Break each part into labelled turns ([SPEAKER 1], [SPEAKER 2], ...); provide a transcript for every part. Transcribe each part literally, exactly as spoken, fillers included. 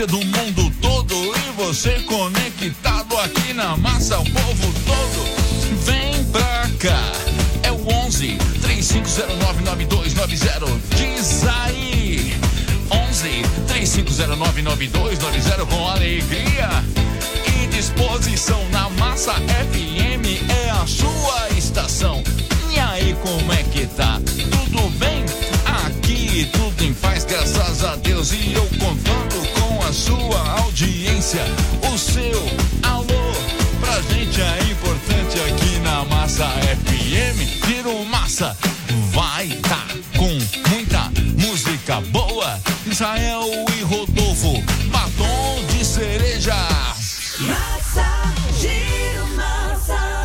[SPEAKER 1] do mundo todo e você conectado aqui na massa, o povo todo. Vem pra cá, é o onze, três cinco zero nove, nove dois nove zero. Diz aí, onze, três cinco zero nove, nove dois nove zero. Com alegria e disposição na massa F M é a sua estação. E aí, como é que tá? Tudo bem? Aqui tudo em paz, graças a Deus. E eu contando com a sua audiência, o seu alô. Pra gente é importante aqui na Massa F M. Viro Massa vai tá com muita música boa. Israel e Rodolfo, batom de cereja.
[SPEAKER 2] Massa, giro massa.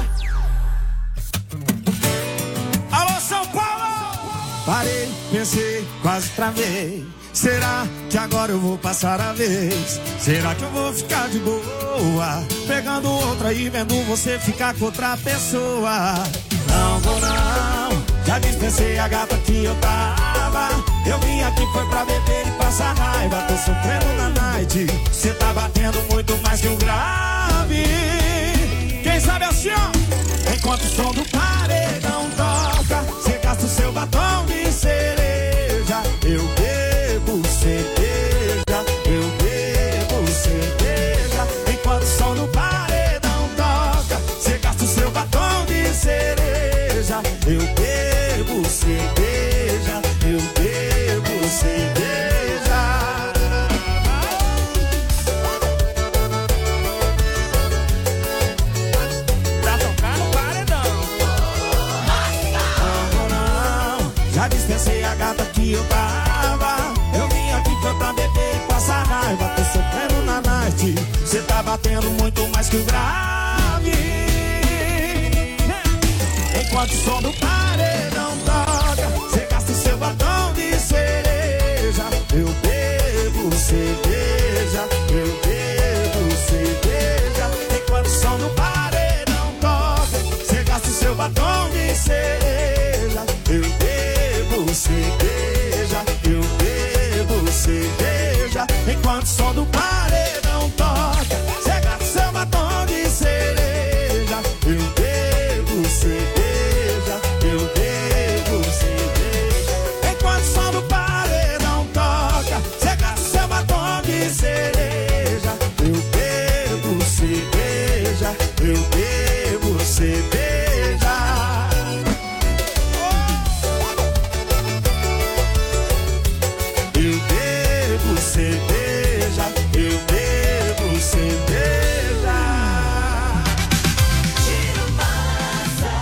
[SPEAKER 3] Alô, São Paulo! Parei, pensei, quase travei. Será que agora eu vou passar a vez? Será que eu vou ficar de boa? Pegando outra e vendo você ficar com outra pessoa. Não vou não, já dispensei a gata que eu tava. Eu vim aqui foi pra beber e passar raiva. Tô sofrendo na night, cê tá batendo muito mais que um grave. Quem sabe assim, ó, enquanto o som do paredão toca, cê gasta o seu batom de cereja. Eu bebo cerveja, eu bebo cerveja. Enquanto o som do paredão toca, cê gasta o seu batom de cereja. Eu bebo cerveja, eu bebo cerveja. Pra tocar no paredão. Não, não, já dispensei a gata que eu tava. Eu vim aqui foi pra beber e passar raiva. Tô sofrendo na night, cê tá batendo muito mais que o grave. Enquanto o som do paredão toca, cê gasta o seu batom de cereja. Eu bebo cerveja, eu bebo cerveja. Enquanto o som do paredão toca, cê gasta o seu batom de cereja. Eu bebo cerveja, eu bebo cerveja. Enquanto o som do paredão toca, cê gasta o seu batom de cereja. Eu bebo cerveja, eu bebo cerveja. Enquanto o som do paredão toca, cê gasta o seu batom de cereja. Eu bebo cerveja, eu bebo cerveja. Eu bebo cerveja, eu bebo cerveja.
[SPEAKER 2] Giro massa.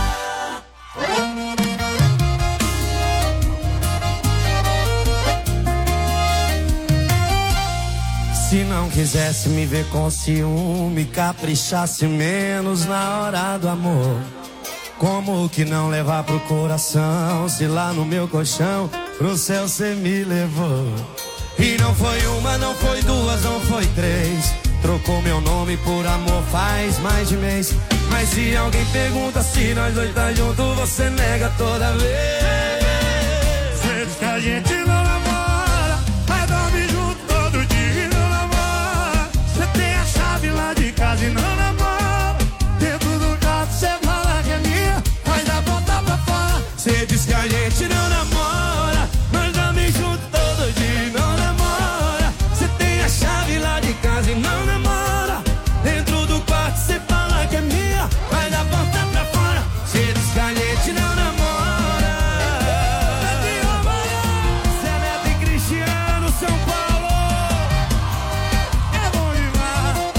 [SPEAKER 3] Se não quisesse me ver com ciúme, caprichasse menos na hora do amor. Como que não levar pro coração, se lá no meu colchão pro céu cê me levou? E não foi uma, não foi duas, não foi três. Trocou meu nome por amor faz mais de mês. Mas se alguém pergunta se nós dois tá junto, você nega toda vez. Cê diz que a gente não namora, mas dorme junto todo dia e não namora. Cê tem a chave lá de casa e não namora. Dentro do quarto cê fala que é minha, mas dá volta pra fora. Cê diz que a gente não namora, mas dorme junto todo dia e não namora. Cê tem a chave lá de casa e não namora. Dentro do quarto cê fala que é minha, mas dá volta pra fora. Cê diz que a gente não namora. Zé Neto e Cristiano, São Paulo. É bom demais.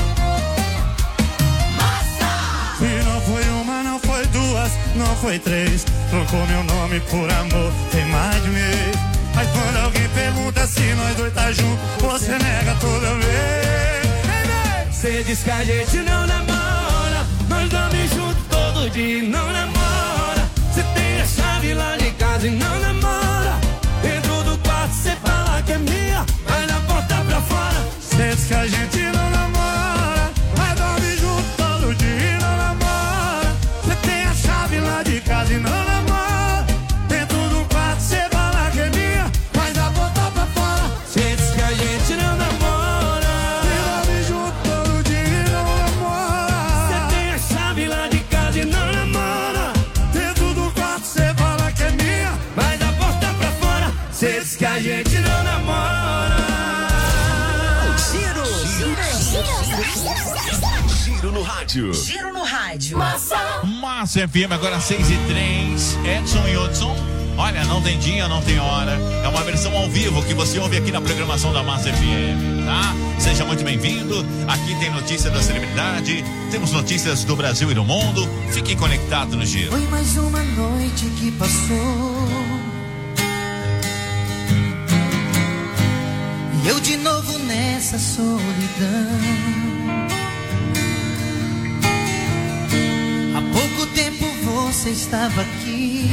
[SPEAKER 3] Se não foi uma, não foi duas, não foi três. Trocou meu nome por amor, tem mais de mês. Mas quando alguém pergunta se nós dois tá junto, você nega toda vez. Cê diz que a gente não namora, nós dorme junto todo dia e não namora. Cê tem a chave lá de casa e não namora. Dentro do quarto cê fala que é minha, mas na porta pra fora. Cê diz que a gente não namora, mas dorme junto todo dia e não namora. Cê tem a chave lá de casa e não namora. Dentro do quarto cê fala que é minha, mas na porta pra fora. Cê diz que a gente não namora.
[SPEAKER 4] Giro no rádio.
[SPEAKER 2] Giro no rádio. Massa.
[SPEAKER 1] Massa F M, agora seis e três. Edson e Hudson. Olha, não tem dia, não tem hora. É uma versão ao vivo que você ouve aqui na programação da Massa F M, tá? Seja muito bem-vindo. Aqui tem notícia da celebridade, temos notícias do Brasil e do mundo. Fique conectado no Giro.
[SPEAKER 3] Foi mais uma noite que passou e eu de novo nessa solidão. Há pouco tempo você estava aqui,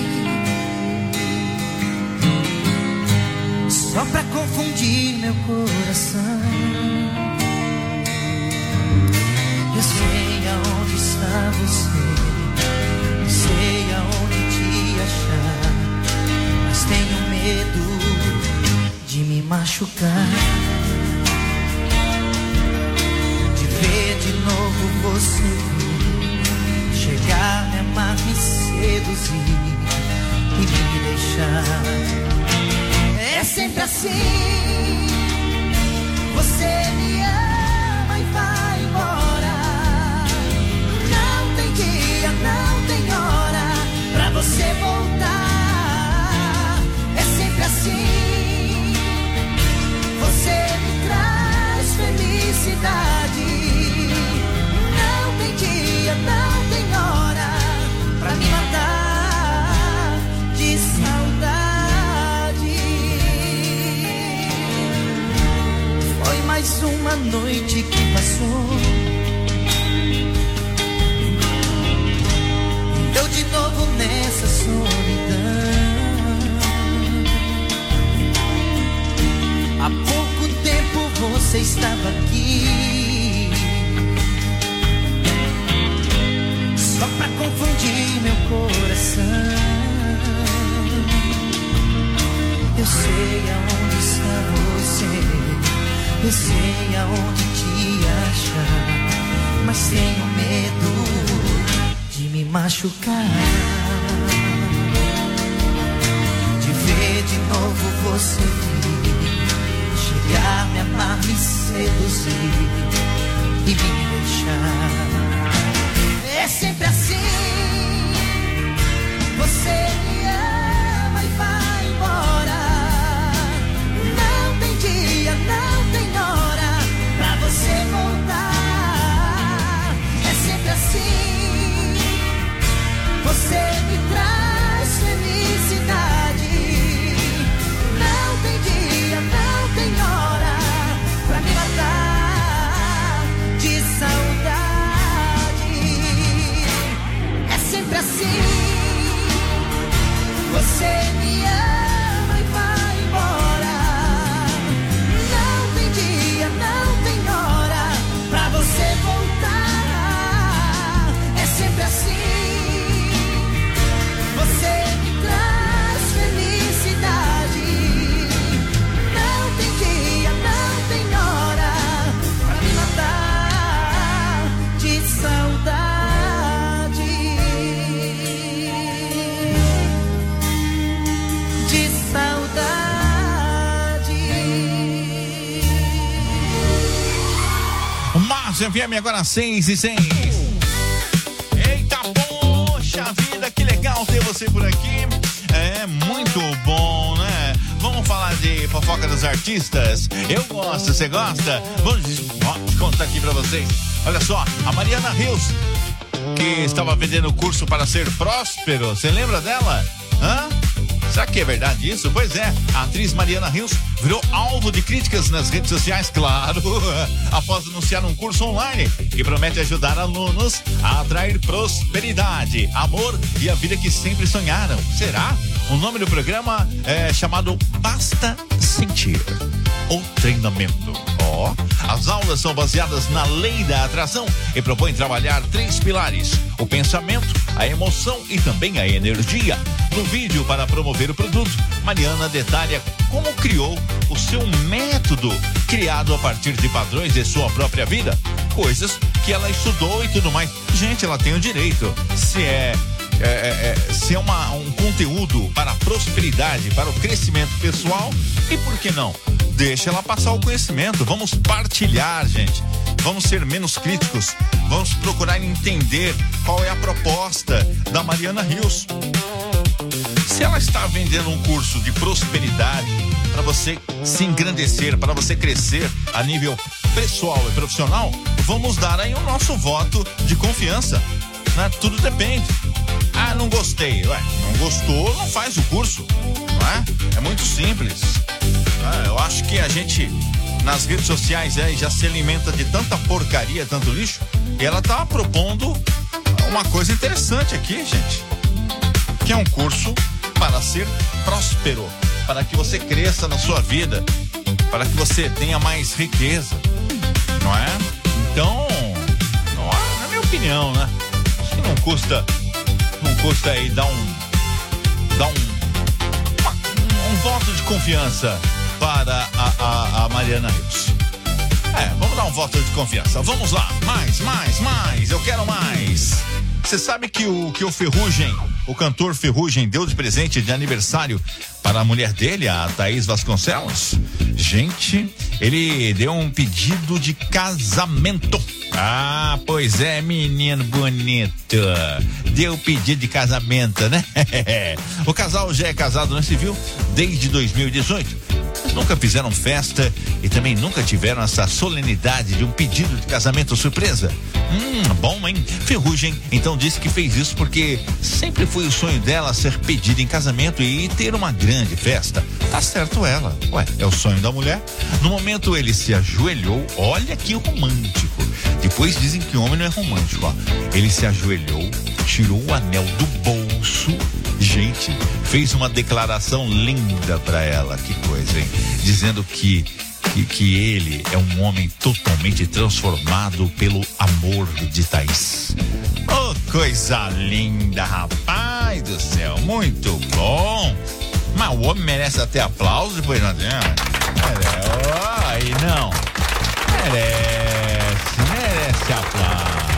[SPEAKER 3] só pra confundir meu coração. Eu sei aonde está você, eu sei aonde te achar, mas tenho medo de me machucar, de ver de novo você chegar, me amar, me seduzir e me deixar. É sempre assim, você me ama e vai embora. Não tem dia, não tem hora pra você voltar. É sempre assim, você me traz felicidade. Não tem dia, não tem hora pra me matar de saudade. Foi mais uma noite que passou, eu de novo nessa solidão. Há pouco tempo você estava aqui, só pra confundir meu coração. Eu sei aonde está você, eu sei aonde te achar, mas tenho medo de me machucar, de ver de novo você chegar, me amar, me seduzir e me deixar. É sempre assim, você me ama e vai embora. Não tem dia, não tem hora pra você voltar. É sempre assim, você me traz felicidade. Não tem dia, não tem hora pra me matar de saudade. É sempre assim, você me ama e vai embora. Não tem dia, não tem hora pra você voltar. É sempre assim, você me traz felicidade. Não tem dia, não tem hora pra me matar de saudade. De saudade.
[SPEAKER 1] Massa F M, agora seis e seis. Eita, poxa vida, que legal ter você por aqui. É muito bom, né? Vamos falar de fofoca dos artistas. Eu gosto, você gosta? Vamos ó, contar aqui pra vocês. Olha só, a Mariana Rios, que estava vendendo curso para ser próspero. Você lembra dela? Hã? Será que é verdade isso? Pois é, a atriz Mariana Rios virou alvo de críticas nas redes sociais, claro, após anunciar um curso online que promete ajudar alunos a atrair prosperidade, amor e a vida que sempre sonharam. Será? O nome do programa é chamado Basta Sentir, ou treinamento. Ó, oh, as aulas são baseadas na lei da atração e propõem trabalhar três pilares: o pensamento, a emoção e também a energia. No vídeo para promover o produto, Mariana detalha como criou o seu método, criado a partir de padrões de sua própria vida, coisas que ela estudou e tudo mais. Gente, ela tem o direito. Se é É, é, se é uma, um conteúdo para a prosperidade, para o crescimento pessoal, e por que não? Deixa ela passar o conhecimento, vamos partilhar, gente. vamos ser menos críticos, vamos procurar entender qual é a proposta da Mariana Rios. Se ela está vendendo um curso de prosperidade para você se engrandecer, para você crescer a nível pessoal e profissional, vamos dar aí o nosso voto de confiança, né? Tudo depende. Ah, não gostei. Ué, não gostou, não faz o curso, não é? É muito simples. Ah, eu acho que a gente nas redes sociais aí já se alimenta de tanta porcaria, tanto lixo, e ela tá propondo uma coisa interessante aqui, gente, que é um curso para ser próspero, para que você cresça na sua vida, para que você tenha mais riqueza, não é? Então, não é, na minha opinião, né? Acho que não custa, não custa aí dar um, dar um, uma, um voto de confiança para a, a, a Mariana Rios. É, vamos dar um voto de confiança. Vamos lá, mais, mais, mais, eu quero mais. Você sabe que o, que o Ferrugem, o cantor Ferrugem, deu de presente de aniversário para a mulher dele, a Thaís Vasconcelos? Gente, ele deu um pedido de casamento. Ah, pois é, menino bonito. Deu pedido de casamento, né? O casal já é casado no civil desde dois mil e dezoito. Nunca fizeram festa e também nunca tiveram essa solenidade de um pedido de casamento surpresa. Hum, bom, hein? Ferrugem então disse que fez isso porque sempre foi o sonho dela ser pedida em casamento e ter uma grande festa. Tá certo ela. Ué, é o sonho da mulher. No momento ele se ajoelhou, olha que romântico. Depois dizem que o homem não é romântico, ó. Ele se ajoelhou, tirou o anel do bolso, gente, fez uma declaração linda pra ela, que coisa, hein? Dizendo que, que, que ele é um homem totalmente transformado pelo amor de Thaís. Oh, coisa linda, rapaz do céu, muito bom. Mas o homem merece até aplauso depois, não adianta. Oh, aí não. Merece, merece aplauso.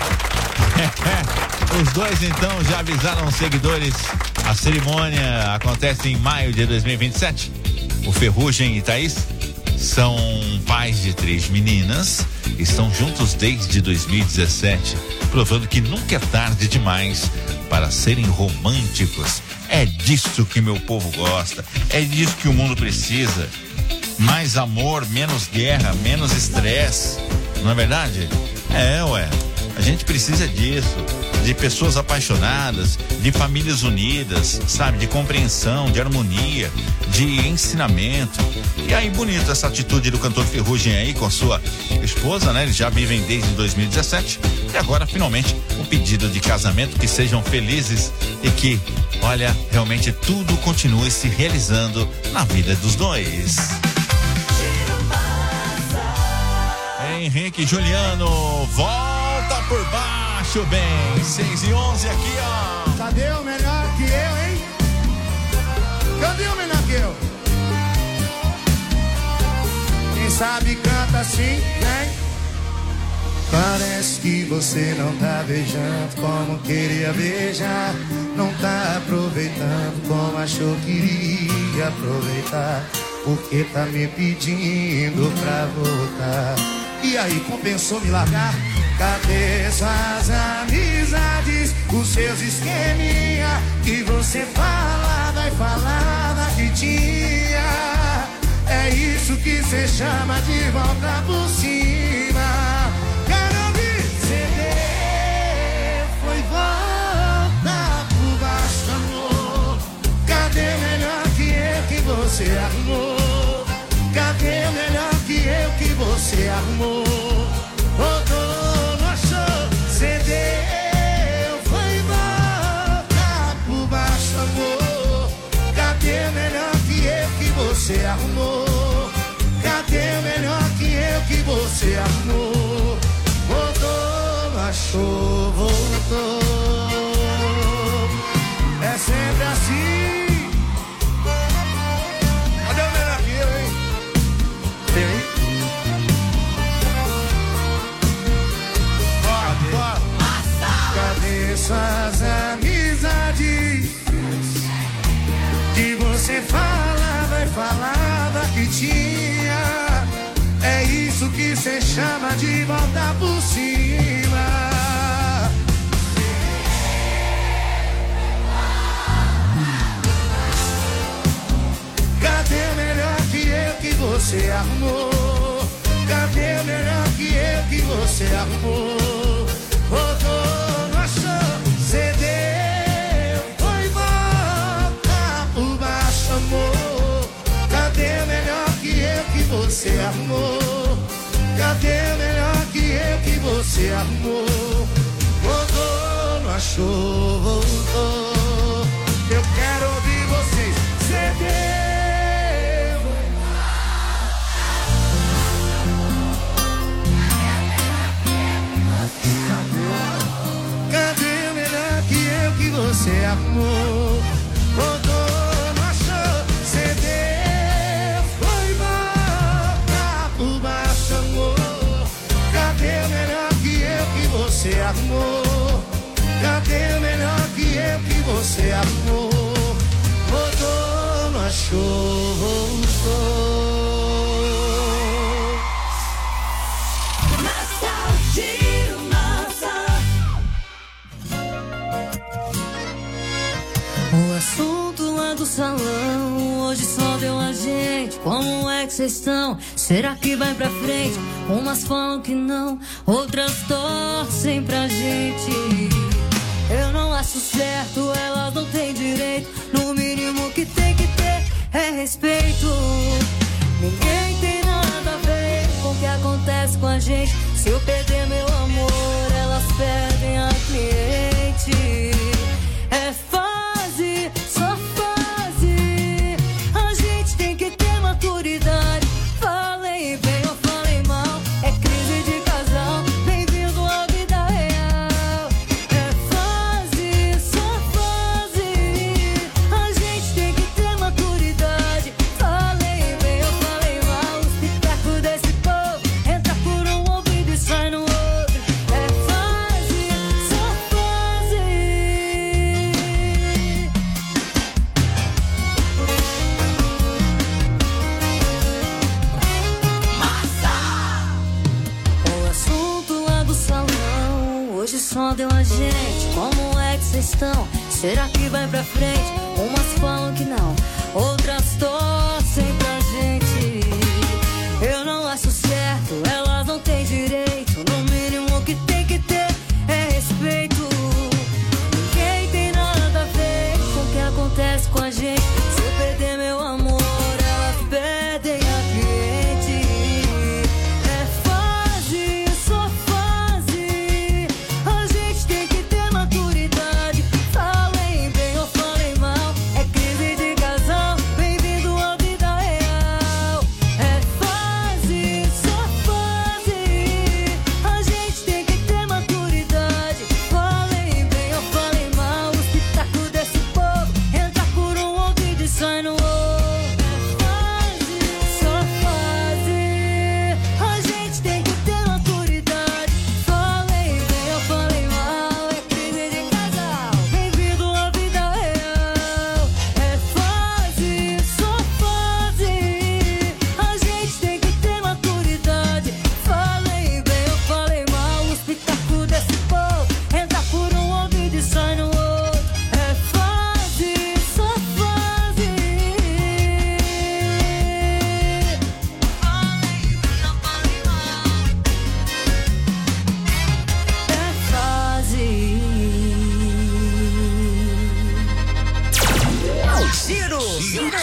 [SPEAKER 1] Os dois então já avisaram os seguidores. A cerimônia acontece em maio de dois mil e vinte e sete. O Ferrugem e Thaís são pais de três meninas, estão juntos desde dois mil e dezessete, provando que nunca é tarde demais para serem românticos. É disso que meu povo gosta, é disso que o mundo precisa. Mais amor, menos guerra, menos estresse, não é verdade? É, ué, a gente precisa disso, de pessoas apaixonadas, de famílias unidas, sabe, de compreensão, de harmonia, de ensinamento. E aí, bonito essa atitude do cantor Ferrugem aí com sua esposa, né? Eles já vivem desde dois mil e dezessete e agora finalmente um pedido de casamento, que sejam felizes e que, olha, realmente tudo continue se realizando na vida dos dois. Henrique e Juliano, volta por baixo, bem, seis e onze aqui, ó.
[SPEAKER 3] Cadê o melhor que eu, hein? Cadê o melhor que eu? Quem sabe canta assim, vem. Parece que você não tá beijando como queria beijar, não tá aproveitando como achou que iria aproveitar, porque tá me pedindo pra voltar. E aí, compensou me largar? Cadê suas amizades, os seus esqueminha que você falava e falava que tinha? É isso que cê chama de volta por cima. Quero ouvir ceder, foi volta por baixo, amor. Cadê o melhor que eu que você arrumou? Cadê o melhor que eu que você arrumou? Rodou, não achou, cedeu, foi volta por baixo, amor. Cadê o melhor que eu que você arrumou? Cadê o melhor que eu que você arrumou? Rodou, não achou, voltou. É sempre assim. Cadê o melhor que eu, hein? Tem aí? isso que cê chama de volta por cima. Cadê o melhor que eu que você arrumou? Cadê o melhor que eu que você arrumou? Rodou, não achou, cedeu, foi volta por baixo, amor. Cadê o melhor que eu que você arrumou? Cadê o melhor que eu que você arrumou? Rodou, não achou, voltou. Eu quero ouvir vocês, cedeu. Cadê o melhor que eu que você arrumou? Rodou, não achou, cedeu, foi volta por baixo, amor. Cadê o melhor que eu que você arrumou? Cadê o melhor que eu que você arrumou? Rodou, não achou, voltou.
[SPEAKER 4] O assunto lá do salão hoje só deu a gente. Como é que cês estão? Será que vai pra frente? Umas falam que não, outras torcem pra gente. Eu não acho certo, elas não têm direito. No mínimo que tem que ter é respeito. Ninguém tem nada a ver com o que acontece com a gente. Se eu perder meu amor, elas perdem a cliente. É fase, só fase. A gente tem que ter maturidade. Falei bem ou falei mal, é crise de casal. Bem-vindo à vida real. É fase, só fase. A gente tem que ter maturidade. Falei bem ou falei mal, os pitacos desse povo entra por um ouvido e sai no outro. É fase, só fase. O assunto lá do salão hoje só deu a gente. Como é que cês estão? Será que vai pra frente? Umas falam que não, outras torcem pra gente. Eu não acho certo, elas não têm direito. No mínimo que tem que ter é respeito. Ninguém tem nada a ver com o que acontece com a gente. Se eu perder meu amor, elas perdem a cliente. É fase, só fase. A gente tem que ter maturidade. Falei bem ou falei mal, é crise de casal. Bem-vindo à vida real. É fase, só fase. A gente tem que ter maturidade. Falei bem ou falei mal, os pitacos desse povo entra por um ouvido e sai no outro. É fase, só fase. A gente tem que ter maturidade. Falei bem ou falei mal, é crise de casal. Bem-vindo à vida real. É fase, só fase. A gente tem que ter maturidade. Falei bem ou falei mal, os pitacos desse povo entra por um ouvido e sai no outro. É fase, só fase. Falei bem ou falei mal, é fase.
[SPEAKER 5] Giro, giro,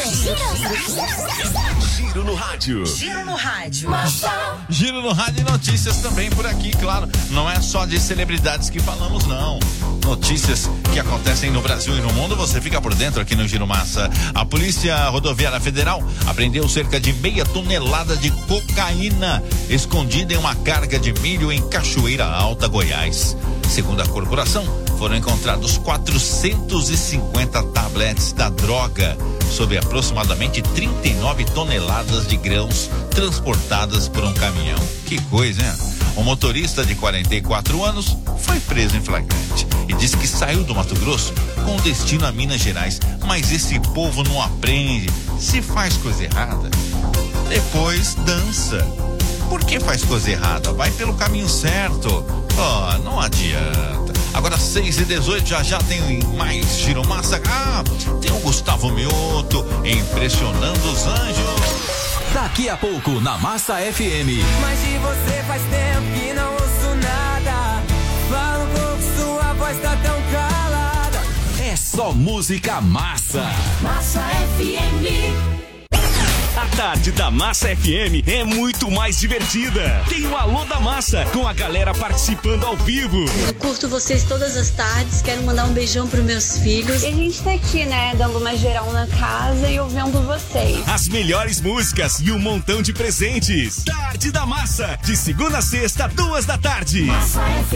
[SPEAKER 5] giro no rádio.
[SPEAKER 2] Giro no rádio.
[SPEAKER 1] Giro no rádio e notícias também por aqui, claro. Não é só de celebridades que falamos, não. Notícias que acontecem no Brasil e no mundo, você fica por dentro aqui no Giro Massa. A Polícia Rodoviária Federal apreendeu cerca de meia tonelada de cocaína escondida em uma carga de milho em Cachoeira Alta, Goiás. Segundo a corporação, foram encontrados quatrocentos e cinquenta tabletes da droga, sob aproximadamente trinta e nove toneladas de grãos transportadas por um caminhão. Que coisa, hein? O motorista de quarenta e quatro anos foi preso em flagrante e disse que saiu do Mato Grosso com destino a Minas Gerais. Mas esse povo não aprende, se faz coisa errada, depois dança. Por que faz coisa errada? Vai pelo caminho certo. Ó, oh, não adianta. Agora seis e dezoito, já já tem mais Giro Massa. Ah, tem o Gustavo Mioto impressionando os anjos.
[SPEAKER 5] Daqui a pouco na Massa F M.
[SPEAKER 6] Mas de você faz tempo que não ouço nada. Fala um pouco, sua voz tá tão calada.
[SPEAKER 5] É só música massa.
[SPEAKER 2] Massa F M.
[SPEAKER 7] A tarde da Massa F M é muito mais divertida. Tem o Alô da Massa, com a galera participando ao vivo.
[SPEAKER 8] Eu curto vocês todas as tardes, quero mandar um beijão pros meus filhos.
[SPEAKER 9] E a gente tá aqui, né, dando uma geral na casa e ouvindo vocês.
[SPEAKER 7] As melhores músicas e um montão de presentes. Tarde da Massa, de segunda a sexta, duas da tarde.
[SPEAKER 2] Massa F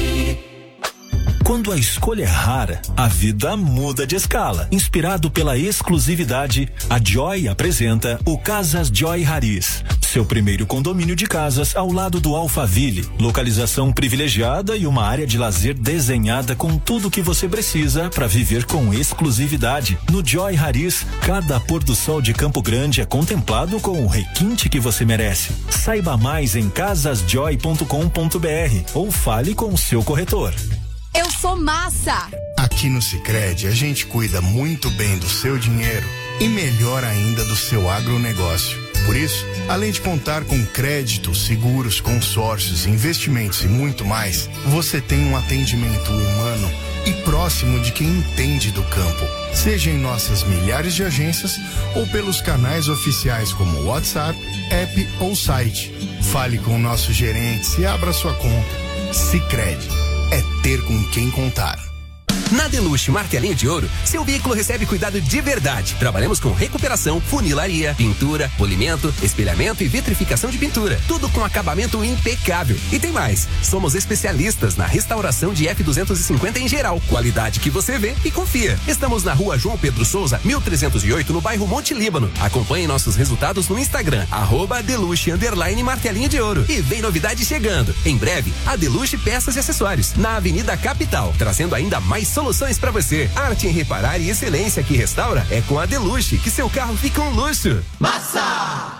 [SPEAKER 2] M.
[SPEAKER 10] Quando a escolha é rara, a vida muda de escala. Inspirado pela exclusividade, a Joy apresenta o Casas Joy Haris, seu primeiro condomínio de casas ao lado do Alphaville. Localização privilegiada e uma área de lazer desenhada com tudo que você precisa para viver com exclusividade. No Joy Haris, cada pôr do sol de Campo Grande é contemplado com o requinte que você merece. Saiba mais em casas joy ponto com ponto b r ou fale com o seu corretor.
[SPEAKER 11] Eu sou Massa.
[SPEAKER 12] Aqui no Sicredi a gente cuida muito bem do seu dinheiro e melhor ainda do seu agronegócio. Por isso, além de contar com crédito, seguros, consórcios, investimentos e muito mais, você tem um atendimento humano e próximo de quem entende do campo. Seja em nossas milhares de agências ou pelos canais oficiais como WhatsApp, app ou site. Fale com nossos gerentes e abra sua conta. Sicredi. É ter com quem contar.
[SPEAKER 13] Na Deluxe Martelinho de Ouro, seu veículo recebe cuidado de verdade. Trabalhamos com recuperação, funilaria, pintura, polimento, espelhamento e vitrificação de pintura. Tudo com acabamento impecável. E tem mais, somos especialistas na restauração de F duzentos e cinquenta em geral. Qualidade que você vê e confia. Estamos na rua João Pedro Souza, mil trezentos e oito, no bairro Monte Líbano. Acompanhe nossos resultados no Instagram, arroba Deluxe underline Martelinho de Ouro. E vem novidade chegando. Em breve, a Deluxe Peças e Acessórios, na Avenida Capital, trazendo ainda mais soluções para você. Arte em reparar e excelência que restaura é com a Deluxe, que seu carro fica um luxo.
[SPEAKER 14] Massa!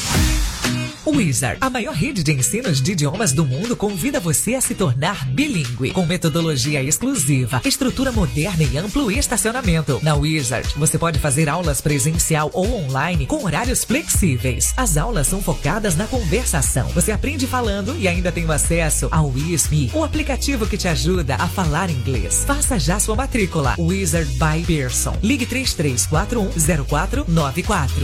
[SPEAKER 14] Wizard, a maior rede de ensinos de idiomas do mundo, convida você a se tornar bilíngue, com metodologia exclusiva, estrutura moderna e amplo estacionamento. Na Wizard, você pode fazer aulas presencial ou online com horários flexíveis. As aulas são focadas na conversação. Você aprende falando e ainda tem acesso ao WizMe, o aplicativo que te ajuda a falar inglês. Faça já sua matrícula. Wizard by Pearson. Ligue três três quatro um zero quatro nove quatro.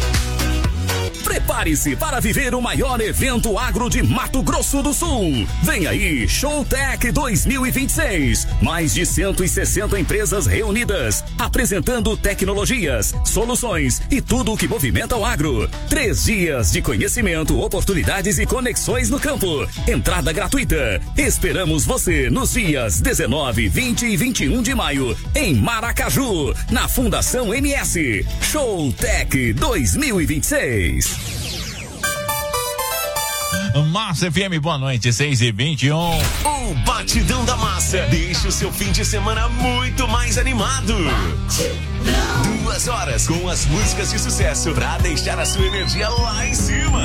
[SPEAKER 7] Prepare-se para viver o maior evento agro de Mato Grosso do Sul. Vem aí, Showtech dois mil e vinte e seis. Mais de cento e sessenta empresas reunidas, apresentando tecnologias, soluções e tudo o que movimenta o agro. Três dias de conhecimento, oportunidades e conexões no campo. Entrada gratuita. Esperamos você nos dias dezenove, vinte e vinte e um de maio, em Maracaju, na Fundação M S. Showtech dois mil e vinte e seis.
[SPEAKER 1] Massa F M, boa noite, seis e vinte e um.
[SPEAKER 7] O Batidão da Massa deixa o seu fim de semana muito mais animado. Batidão. Duas horas com as músicas de sucesso pra deixar a sua energia lá em cima.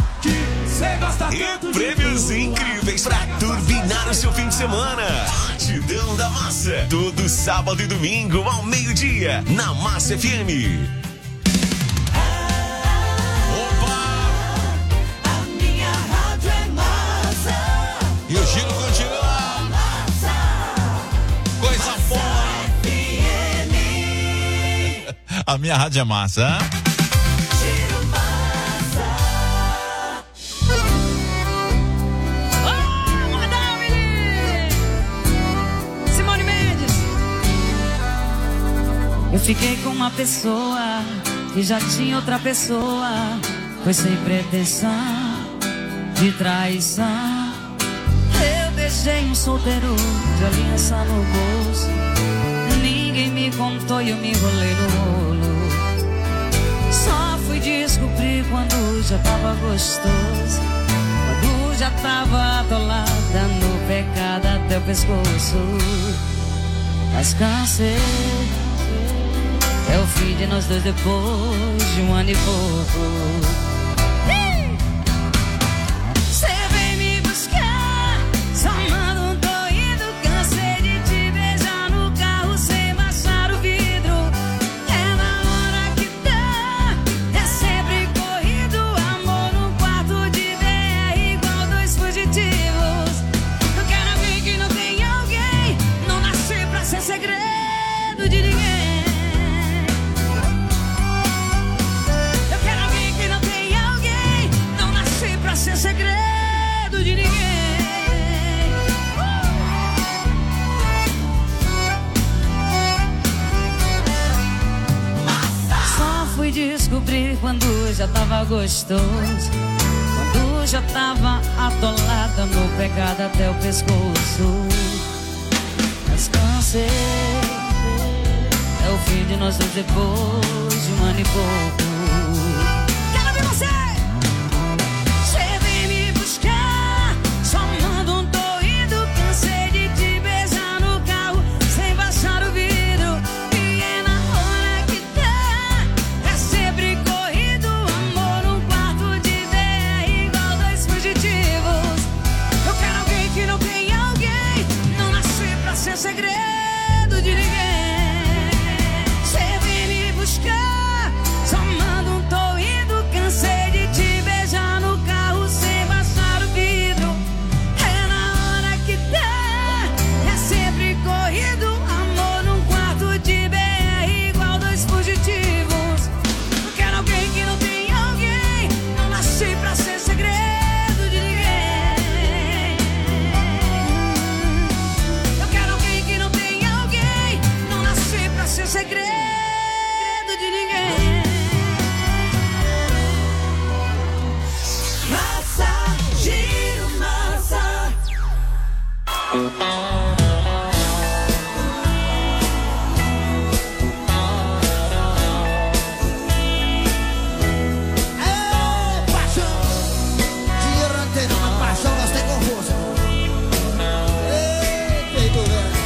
[SPEAKER 7] E prêmios incríveis pra turbinar o seu fim de semana. Batidão da Massa, todo sábado e domingo ao meio-dia, na Massa F M.
[SPEAKER 1] E o giro continua. Coisa boa. A minha rádio é massa, hein?
[SPEAKER 2] Giro Massa.
[SPEAKER 15] Oh, manda, menino! Simone Mendes.
[SPEAKER 4] Eu fiquei com uma pessoa que já tinha outra pessoa. Foi sem pretensão de traição. Deixei um solteiro de aliança no bolso. Ninguém me contou e eu me enrolei no rolo. Só fui descobrir quando já tava gostoso, quando já tava atolada no pecado até o pescoço. Mas cansei, é o fim de nós dois depois de um ano e pouco.
[SPEAKER 16] já tava gostoso, quando já tava atolada no pecado até o pescoço. Mas cansei, é o fim de nós dois depois de um ano e pouco.
[SPEAKER 15] Quero ver você! Você vem me buscar, só manda um tô indo. Cansei de te beijar no carro, sem baixar o vidro. E é na hora que dá, é sempre corrido. Amor num quarto de D R igual dois fugitivos. Eu quero alguém que não tem alguém, não nasci pra ser segredo de ninguém. Você vem me buscar, só manda um tô indo. Cansei de te beijar no carro sem baixar o vidro. É na hora que dá, é sempre corrido. Amor num quarto de B R igual dois fugitivos. Eu quero alguém que não tem alguém, não nasci pra ser segredo de ninguém. Eu quero alguém que não tem alguém, não nasci pra ser segredo de ninguém.
[SPEAKER 2] Massa, giro massa.
[SPEAKER 17] É paixão. Dinheiro não tem não, mas paixão nós tem com força. Ei, peito velho.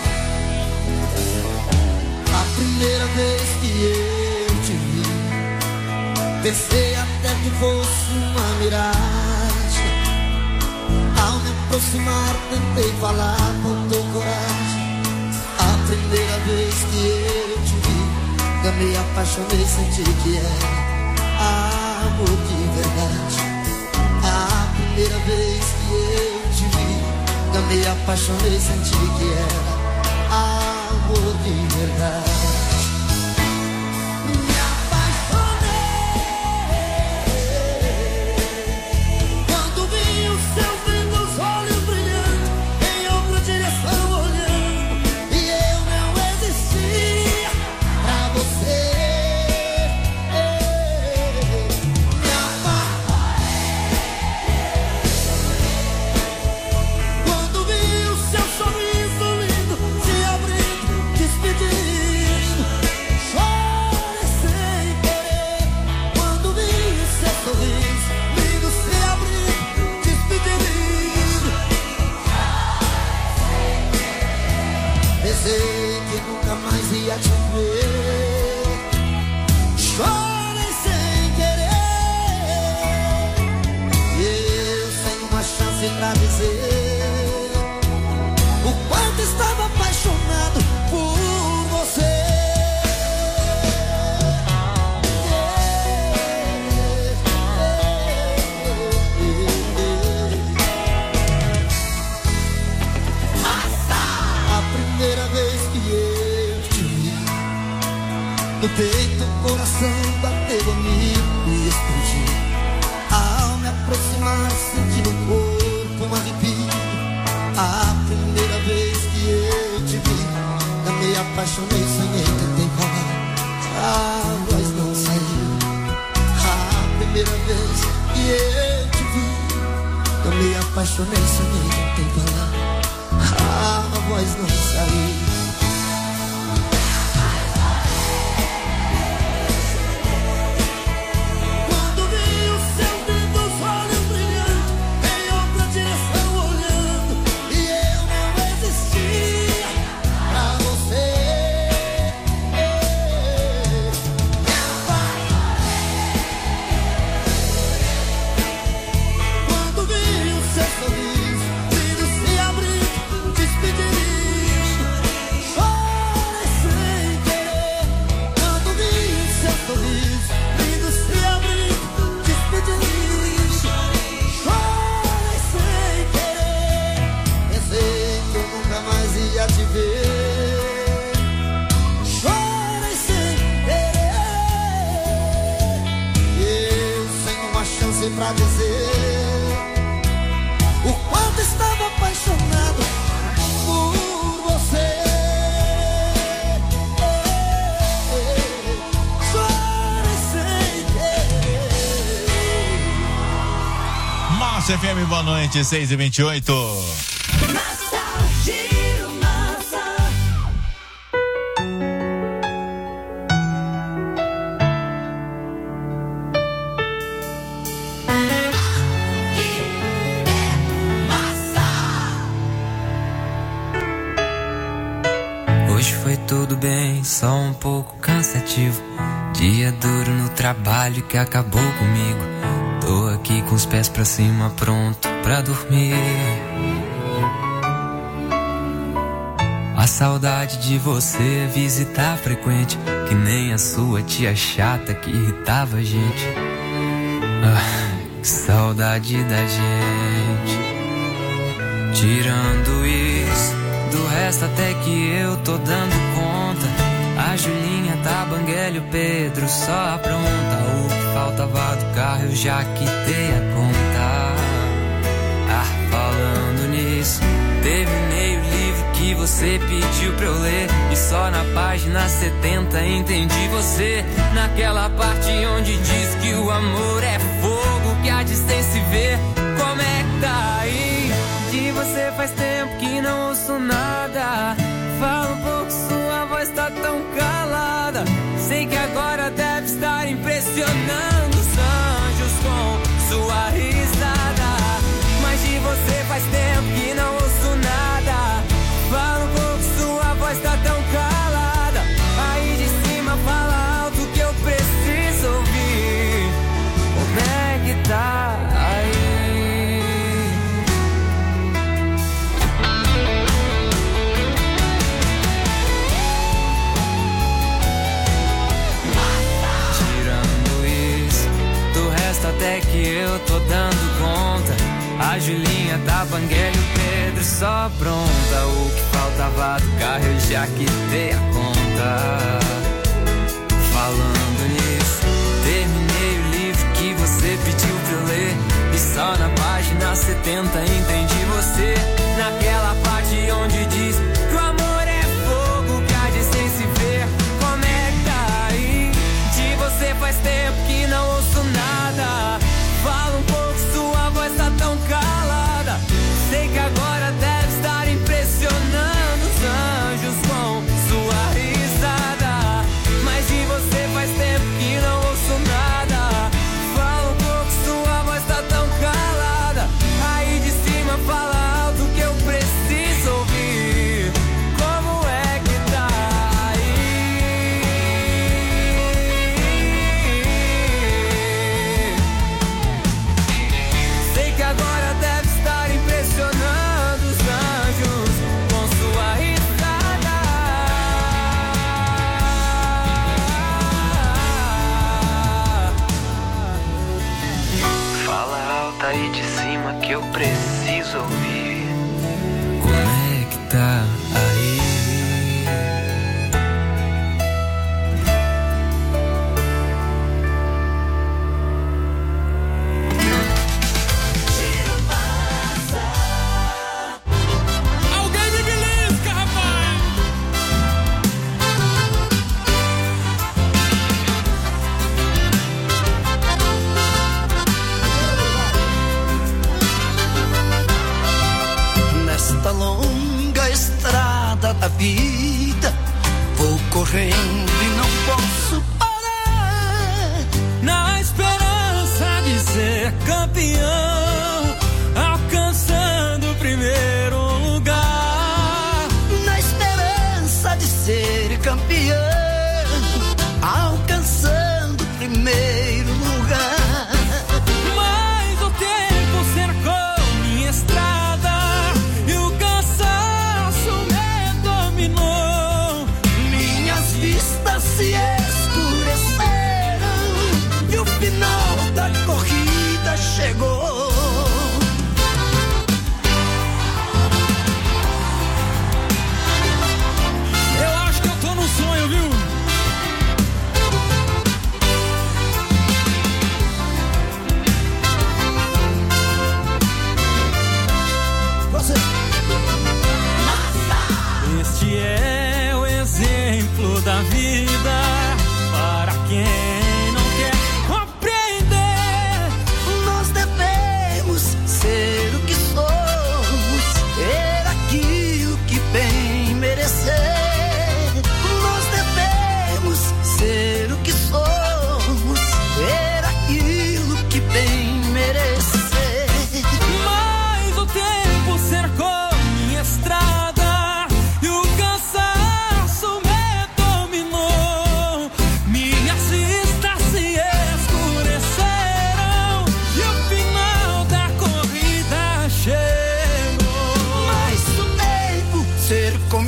[SPEAKER 17] A primeira vez que eu te vi, pensei até que fosse uma miragem. Ao me aproximar tentei falar com teu coragem. A primeira vez que eu te vi, eu me apaixonei, senti que era amor de verdade. A primeira vez que eu te vi, eu me apaixonei, senti que era amor de verdade. Me apaixonei quando vi os seus lindos olhos brilhando, em outra direção olhando, e eu não existia pra você. Me apaixonei quando vi o seu sorriso lindo se abrindo, despedindo. Chorei sem querer quando vi o seu sorriso lindo se abrindo, despedindo. Pensei que nunca mais ia te ver. Chorei sem querer, e eu sem uma chance pra dizer o quanto estava apaixonado por você. A primeira vez que eu te vi, no peito o coração bateu comigo e explodiu. Ao me aproximar senti no corpo um arrepio. A primeira vez que eu te vi, eu me apaixonei, sonhei, tentei falar, a voz não saiu. A primeira vez que eu te vi, eu me apaixonei, sonhei, tentei falar, a voz não saiu. Quando vi os seus lindos olhos brilhando, em outra direção olhando, e eu não existia pra você. Me apaixonei quando vi o seu sorriso lindo se abrir, despedindo.
[SPEAKER 1] noite, seis e vinte e oito.
[SPEAKER 6] Hoje foi tudo bem, só um pouco cansativo. Dia duro no trabalho que acabou comigo. Tô aqui com os pés pra cima, pronto pra dormir. A saudade de você visitar frequente, que nem a sua tia chata que irritava a gente. Ah, que saudade da gente. Tirando isso, do resto até que eu tô dando conta. A Julinha tá banguela e o Pedro só apronta. O que faltava do carro eu já quitei a conta. Ah, falando nisso, terminei o livro que você pediu pra eu ler. E só na página setenta entendi você. Naquela parte onde diz que o amor é fogo que a distância vê. Como é que tá aí? De você faz tempo que não ouço nada. Fala um pouco, sua voz tá tão calada. Sei que agora deve estar impressionando os anjos com sua risada. Mas de você faz tempo que não ouço nada. Fala um pouco, sua voz tá tão calada. Aí de cima fala alto que eu preciso ouvir. Como é que tá aí? Até que eu tô dando conta. A Julinha da banguela e o Pedro só pronta. O que faltava do carro eu já quitei a conta. Falando nisso, terminei o livro que você pediu pra eu ler. E só na página setenta entendi você. Naquela parte onde diz que o amor é fogo que há de sem se ver. Como é que tá aí? De você faz tempo que não ouço nada. Fala um pouco, sua voz tá tão calada. Sei que agora deve estar impressionando os anjos com sua risada. Mas de você faz tempo que não ouço nada. Fala um pouco, sua voz tá tão calada. Aí de cima fala alto que eu preciso ouvir. Como é que tá aí? Sei que agora deve estar impressionando os anjos com sua risada. Fala alto aí de cima que eu preciso ouvir. Como é que tá aí?
[SPEAKER 15] Alguém me belisca, rapaz!
[SPEAKER 17] Nesta longa estrada da vida, vou correndo e não posso parar.
[SPEAKER 6] Na esperança de ser campeão, alcançando o primeiro lugar.
[SPEAKER 17] Na esperança de ser campeão, alcançando o primeiro lugar.
[SPEAKER 6] Mas o tempo cercou minha estrada e o cansaço me dominou.
[SPEAKER 17] Minhas vistas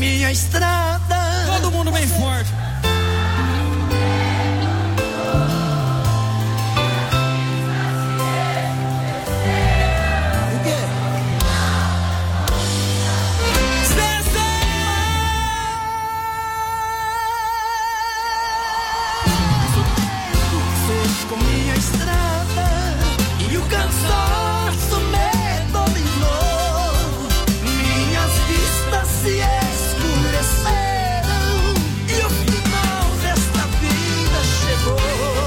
[SPEAKER 17] minha estrada.
[SPEAKER 1] Todo mundo bem forte.
[SPEAKER 17] Com minha estrada e o cansaço me dominou, minhas vistas se escureceram e o final desta vida chegou.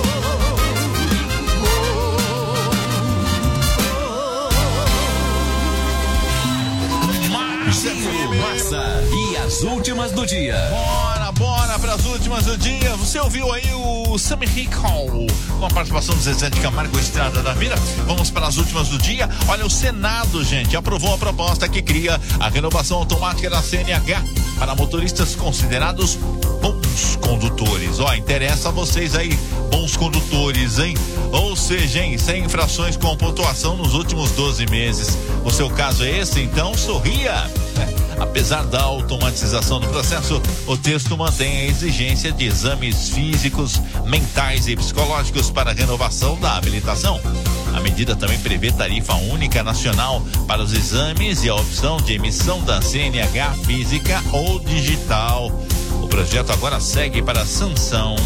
[SPEAKER 5] Marcelo Massa e as últimas do dia.
[SPEAKER 1] Bora, bora para as últimas do dia. Você ouviu aí o Sammy Hickel com a participação do Zezé de Camargo, Estrada da Vida. Vamos para as últimas do dia. Olha, o Senado, gente, aprovou a proposta que cria a renovação automática da C N H para motoristas considerados bons condutores. Ó, interessa a vocês aí, bons condutores, hein? Ou seja, hein, sem infrações com pontuação nos últimos doze meses. O seu caso é esse? Então sorria. É. Apesar da automatização do processo, o texto mantém a exigência de exames físicos, mentais e psicológicos para a renovação da habilitação. A medida também prevê tarifa única nacional para os exames e a opção de emissão da C N H física ou digital. O projeto agora segue para a sanção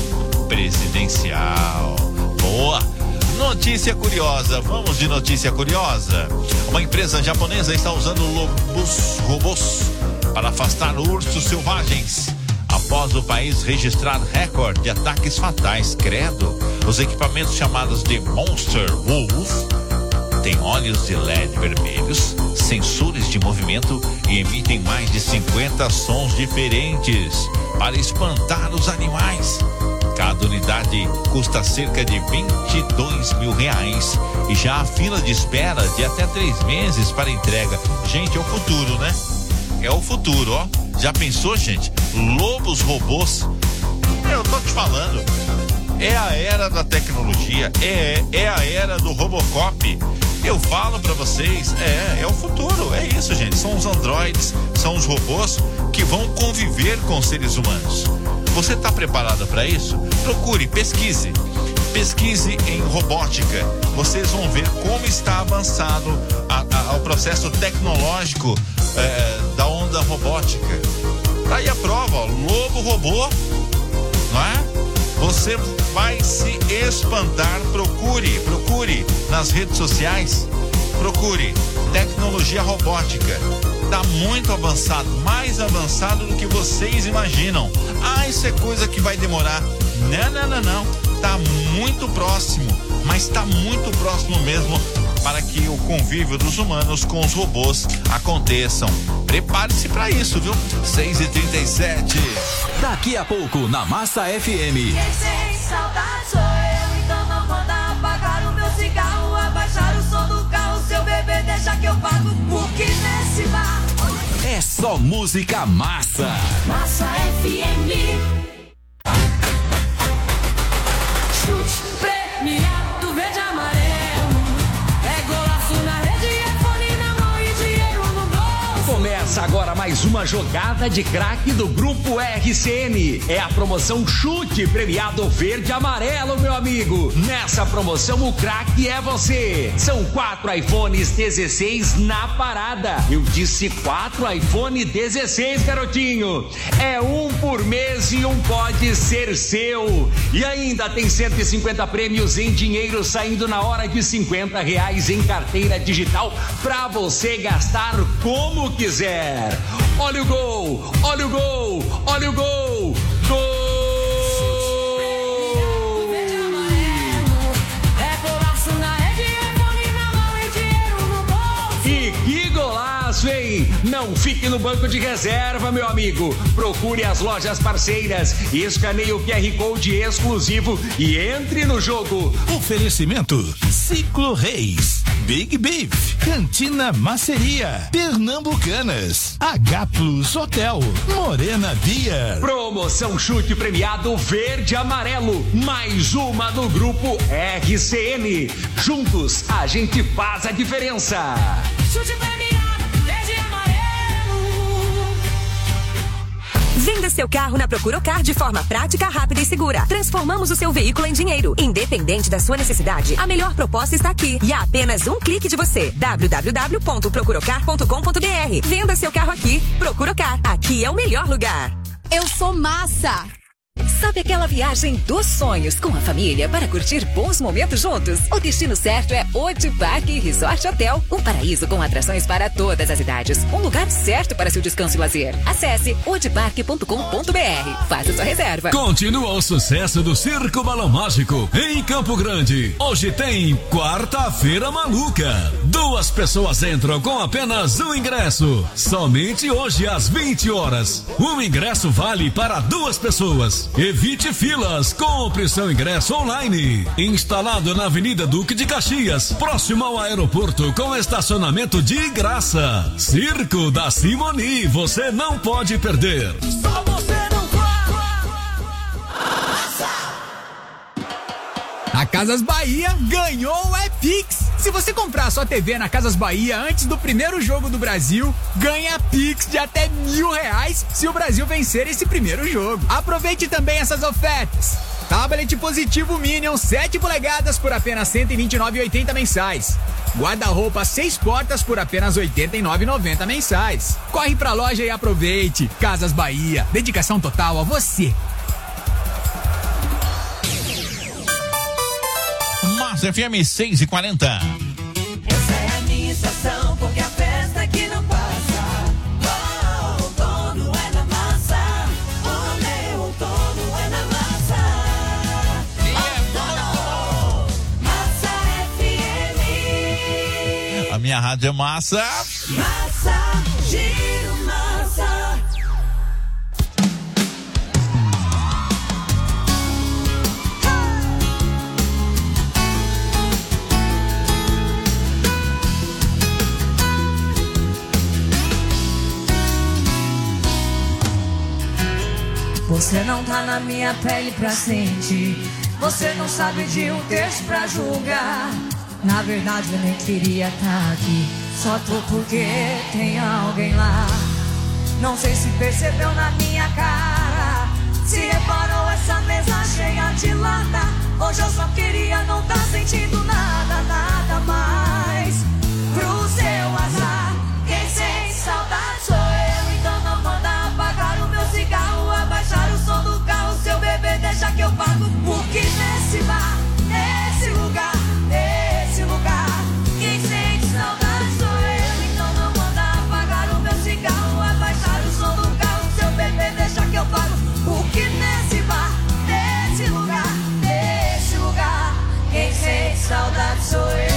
[SPEAKER 1] presidencial. Boa! Notícia curiosa, vamos de notícia curiosa. Uma empresa japonesa está usando lobos robôs para afastar ursos selvagens. Após o país registrar recorde de ataques fatais, credo, os equipamentos chamados de Monster Wolf têm olhos de L E D vermelhos, sensores de movimento e emitem mais de cinquenta sons diferentes para espantar os animais. Cada unidade custa cerca de vinte e dois mil reais e já há fila de espera de até três meses para entrega. Gente, é o futuro, né? É o futuro, ó. Já pensou, gente? Lobos robôs. Eu tô te falando. É a era da tecnologia. É, é a era do Robocop. Eu falo pra vocês, é, é o futuro. É isso, gente. São os androides, são os robôs que vão conviver com os seres humanos. Você está preparada para isso? Procure, pesquise. Pesquise em robótica. Vocês vão ver como está avançado a, a, o processo tecnológico é, da onda robótica. Tá aí a prova, ó, lobo robô, não é? Você vai se espantar. Procure, procure nas redes sociais. Procure tecnologia robótica. Tá muito avançado, mais avançado do que vocês imaginam. Ah, isso é coisa que vai demorar. Não, não, não, não. Tá muito próximo, mas tá muito próximo mesmo para que o convívio dos humanos com os robôs aconteçam. Prepare-se para isso, viu? seis e trinta e sete.
[SPEAKER 5] Daqui a pouco na Massa F M.
[SPEAKER 2] Quem sem saudade sou eu, então não manda apagar o meu cigarro, abaixar o som do carro, seu bebê deixa que eu pago, porque nesse bar
[SPEAKER 5] é só música massa.
[SPEAKER 2] Massa F M. Chute premiado verde amarelo, é golaço na rede, é fone na mão e dinheiro no bolso.
[SPEAKER 18] Começa agora mais uma jogada de craque do Grupo R C N. É a promoção Chute Premiado Verde Amarelo, meu amigo. Nessa promoção o craque é você. São quatro iPhones dezesseis na parada. Eu disse quatro iPhone dezesseis, garotinho. É um por mês e um pode ser seu. E ainda tem cento e cinquenta prêmios em dinheiro saindo na hora de cinquenta reais em carteira digital pra você gastar como quiser. Olha o gol, olha o gol, olha o gol, gol! E que golaço, hein? Não fique no banco de reserva, meu amigo. Procure as lojas parceiras, escaneie o Q R Code exclusivo e entre no jogo.
[SPEAKER 19] Oferecimento Ciclo Reis, Big Beef, Cantina Maceria, Pernambucanas, H Plus Hotel, Morena Beer.
[SPEAKER 18] Promoção Chute Premiado Verde Amarelo, mais uma do Grupo R C N. Juntos a gente faz a diferença.
[SPEAKER 2] Chute premiado verde amarelo.
[SPEAKER 20] Venda seu carro na Procurocard de forma prática, rápida e segura. Transformamos o seu veículo em dinheiro. Independente da sua necessidade, a melhor proposta está aqui. E a apenas um clique de você. w w w ponto procurocard ponto com ponto b r. Venda seu carro aqui. Procurocard. Aqui é o melhor lugar.
[SPEAKER 11] Eu sou Massa.
[SPEAKER 14] Sabe aquela viagem dos sonhos com a família para curtir bons momentos juntos? O destino certo é Odi Parque Resort Hotel, um paraíso com atrações para todas as idades. Um lugar certo para seu descanso e lazer. Acesse odi parque ponto com ponto b r. Faça sua reserva.
[SPEAKER 5] Continua o sucesso do Circo Balão Mágico em Campo Grande. Hoje tem Quarta-feira Maluca. Duas pessoas entram com apenas um ingresso. Somente hoje às vinte horas. Um ingresso vale para duas pessoas. Evite filas, compre seu ingresso online. Instalado na Avenida Duque de Caxias, próximo ao aeroporto, com estacionamento de graça. Circo da Simoni, você não pode perder.
[SPEAKER 15] Só você não
[SPEAKER 21] A Casas Bahia ganhou o iPix. Se você comprar sua T V na Casas Bahia antes do primeiro jogo do Brasil, ganha Pix de até mil reais se o Brasil vencer esse primeiro jogo. Aproveite também essas ofertas. Tablet positivo Minion sete polegadas por apenas cento e vinte e nove reais e oitenta centavos mensais. Guarda-roupa seis portas por apenas oitenta e nove reais e noventa centavos mensais. Corre pra loja e aproveite. Casas Bahia, dedicação total a você.
[SPEAKER 1] Massa F M seis e quarenta.
[SPEAKER 2] Essa é a minha estação, porque a festa aqui não passa. Oh, o outono é na massa. O meu outono é na massa. Outono, Massa F M.
[SPEAKER 1] A minha rádio é massa.
[SPEAKER 2] Massa, giro massa.
[SPEAKER 4] Você não tá na minha pele pra sentir. Você não sabe de um texto pra julgar. Na verdade eu nem queria tá aqui. Só tô porque tem alguém lá. Não sei se percebeu na minha cara. Se reparou essa mesa cheia de lata. Hoje eu só queria não tá sentindo nada, nada mais. Pro seu azar, quem sente saudade sou eu. Então não manda apagar o meu cigarro, abaixar o som do carro. Seu bebê deixa que eu pago. Porque nesse bar, nesse lugar, nesse lugar, quem sente saudade sou eu. Então não manda apagar o meu cigarro, abaixar o som do carro. Seu bebê deixa que eu pago. Porque nesse bar, nesse lugar, nesse lugar, quem sente saudade sou eu.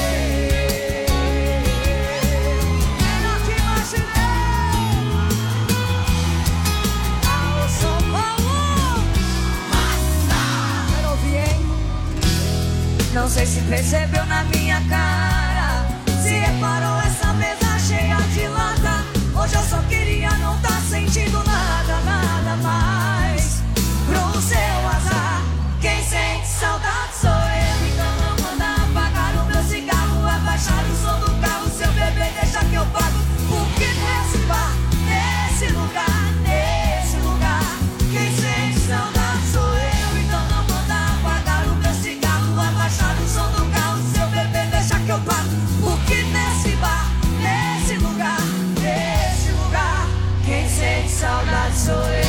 [SPEAKER 4] Não sei se percebeu na minha cara. Se reparou essa mesa cheia de lata. Hoje eu só queria não tá sentindo nada, nada mais. Pro seu azar, quem sente saudade sou eu. Então não manda apagar o meu cigarro, abaixar o som do carro. Seu bebê deixa que eu pago. Porque nesse bar, nesse lugar, nesse lugar, quem sente saudade sou eu. Então não manda apagar o meu cigarro, abaixar o som do carro. Seu bebê deixa que eu pago. Porque nesse bar, nesse lugar, nesse lugar, quem sente saudade sou eu.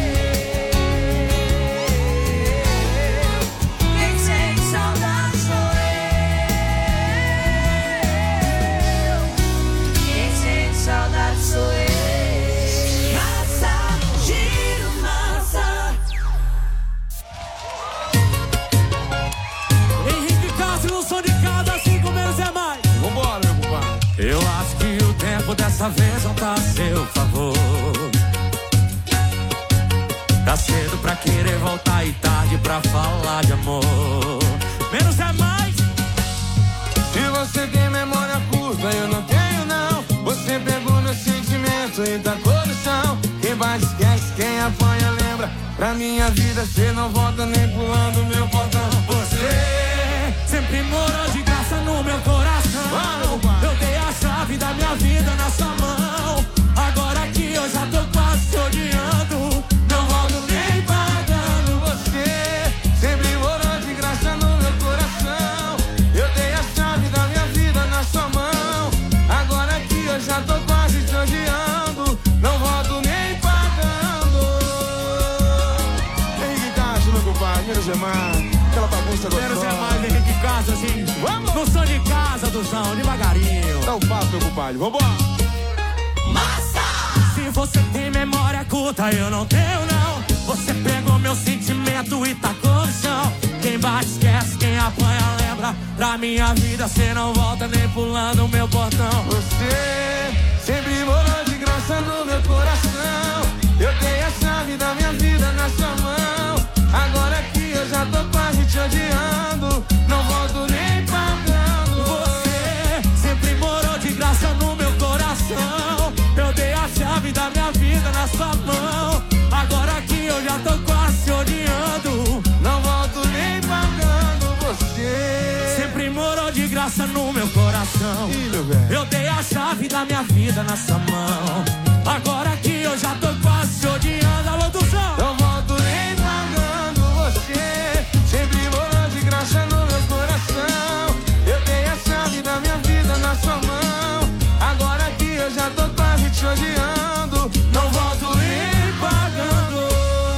[SPEAKER 4] Quem sente saudade sou eu. Quem sente saudade sou eu. Massa, giro massa.
[SPEAKER 15] Henrique Castro no som de cada cinco menos é mais.
[SPEAKER 3] Vambora, meu compadre.
[SPEAKER 15] Eu acho que o tempo dessa vez não tá a seu favor. Tá cedo pra querer voltar e tarde pra falar de amor. Menos é mais.
[SPEAKER 3] Se você tem memória curta, eu não tenho não. Você pegou meu sentimento e tacou no chão. Quem bate esquece, quem apanha lembra. Pra minha vida cê não volta nem pulando meu portão.
[SPEAKER 15] Você sempre morou de graça no meu coração. Eu dei a chave da minha vida na sua mão. Agora que eu já tô quase te odiando, não
[SPEAKER 3] mais. Aquela bagunça gostosa.
[SPEAKER 8] Quero ser mais, Henrique Casa, assim. Vamos! No som de casa, Duzão, devagarinho.
[SPEAKER 3] Dá um passo, meu compadre. Vambora!
[SPEAKER 8] Massa! Se você tem memória curta, eu não tenho, não. Você pegou meu sentimento e tacou no chão. Quem bate esquece, quem apanha lembra. Pra minha vida cê não volta nem pulando o meu portão.
[SPEAKER 3] Você sempre morou de graça no meu coração. Eu dei a chave da minha vida na sua mão. Agora que eu já tô quase te odiando, não volto nem pagando.
[SPEAKER 8] Você sempre morou de graça no meu coração. Eu dei a chave da minha vida na sua mão. Agora que eu já tô quase te odiando,
[SPEAKER 3] não volto nem pagando. Você
[SPEAKER 8] sempre morou de graça no meu coração.
[SPEAKER 3] Filho,
[SPEAKER 8] eu dei a chave da minha vida na sua mão. Agora que eu já tô quase te odiando. Alô, Duzão!
[SPEAKER 3] Não volto nem pagando. Você sempre morou de graça no meu coração. Eu dei a chave da minha vida na sua mão. Agora que eu já tô quase te odiando, não volto nem pagando.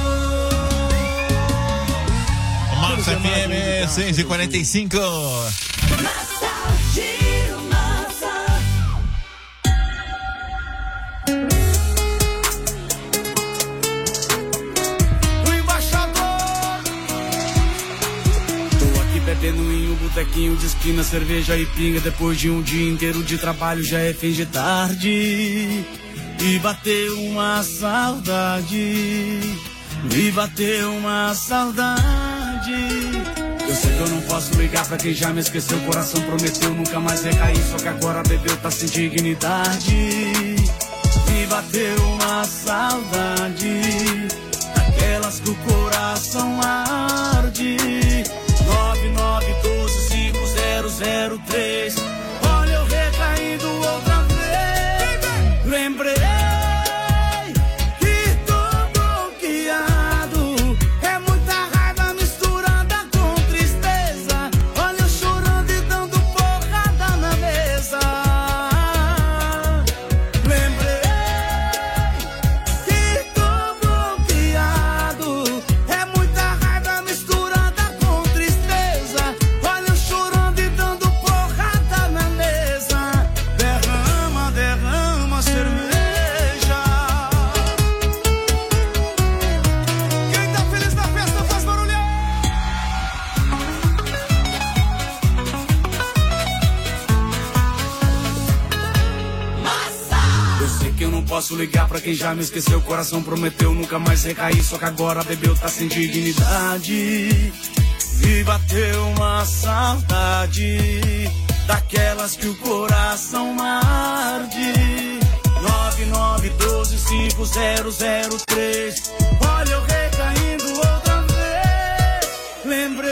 [SPEAKER 1] Massa F M seis e quarenta e cinco.
[SPEAKER 22] Bebendo em um botequinho de esquina, cerveja e pinga. Depois de um dia inteiro de trabalho já é fim de tarde. E bateu uma saudade, me bateu uma saudade. Eu sei que eu não posso ligar pra quem já me esqueceu. O coração prometeu nunca mais recair, só que agora bebeu, tá sem dignidade. Me bateu uma saudade, daquelas que o coração arde. nove nove um dois cinco zero zero três. Olha eu recaindo outra vez. Lembrei que tô bloqueado. É muita raiva misturada com tristeza. Olha eu chorando e dando porrada na mesa. Lembrei que tô bloqueado. É muita raiva misturada com tristeza. Olha eu chorando e dando porrada na mesa. Derrama, derrama cerveja. Quem tá feliz na festa faz barulhão. Eu sei que eu não posso ligar pra quem já me esqueceu. O coração prometeu nunca mais recair, só que agora bebeu, tá sem dignidade. E bateu uma saudade, daquelas que o coração arde. nove nove um dois cinco zero zero três. Olha eu recaindo outra vez. Lembrei